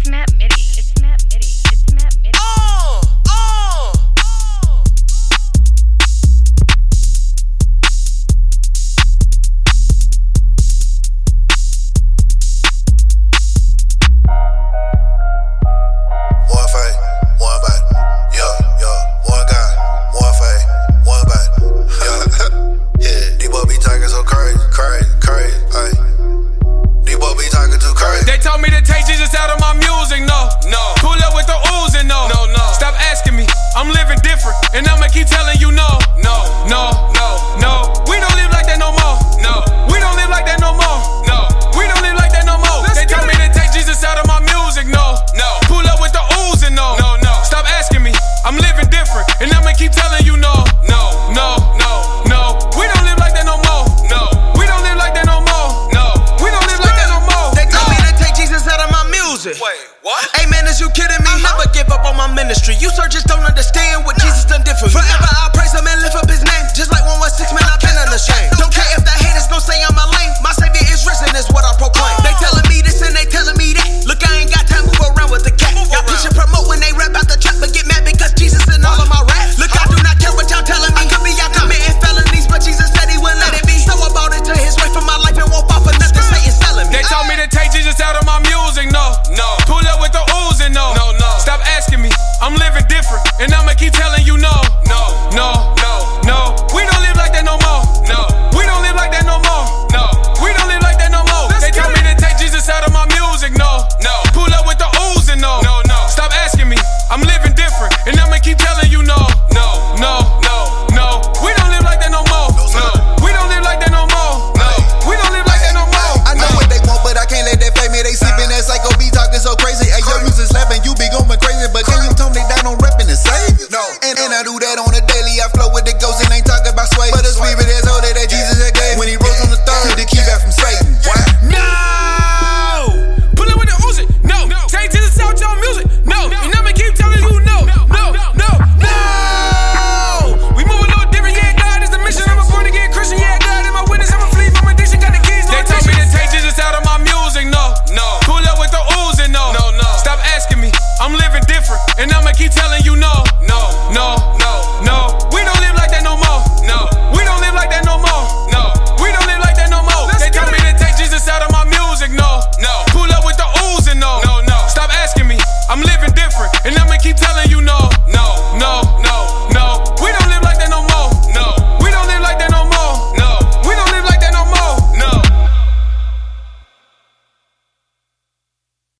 I'm living different, and I'ma keep telling you no. No, no, no, no. We don't live like that no more. No, we don't live like that no more. No, we don't live like that no more. They told me to take Jesus out of my music. No, no. Pull up with the ooze and no. No, no. Stop asking me. I'm living different, and I'ma keep telling you no. No, no, no, no. We don't live like that no more. No, we don't live like that no more. No, we don't live like that no more. They told me to take Jesus out of my music. Wait, what? Hey man, is you kidding me? Never give up on my ministry. You searchers don't understand what Jesus done did for me. Forever I'll praise him and lift up his name. Just like 116, man, I can't understand. Don't care if the haters gon' say I'm a lame. My savior is risen, is what I proclaim. They telling